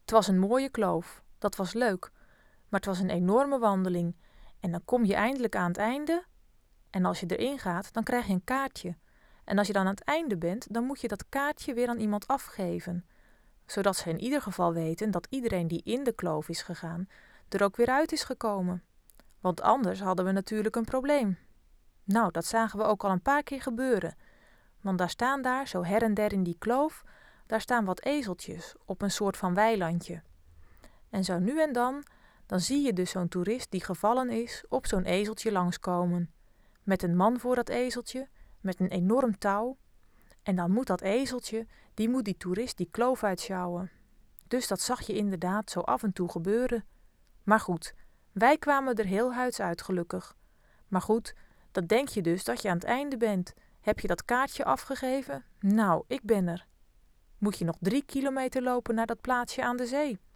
Het was een mooie kloof, dat was leuk, maar het was een enorme wandeling en dan kom je eindelijk aan het einde en als je erin gaat, dan krijg je een kaartje. En als je dan aan het einde bent, dan moet je dat kaartje weer aan iemand afgeven, zodat ze in ieder geval weten dat iedereen die in de kloof is gegaan, er ook weer uit is gekomen. Want anders hadden we natuurlijk een probleem. Nou, dat zagen we ook al een paar keer gebeuren. Want daar, zo her en der in die kloof, daar staan wat ezeltjes op een soort van weilandje. En zo nu en dan zie je dus zo'n toerist die gevallen is op zo'n ezeltje langskomen. Met een man voor dat ezeltje, met een enorm touw. En dan moet dat ezeltje, die moet die toerist die kloof uitsjouwen. Dus dat zag je inderdaad zo af en toe gebeuren. Maar goed, wij kwamen er heel huids uit gelukkig. Maar goed, dat denk je dus dat je aan het einde bent. Heb je dat kaartje afgegeven? Nou, ik ben er. Moet je nog 3 kilometer lopen naar dat plaatsje aan de zee.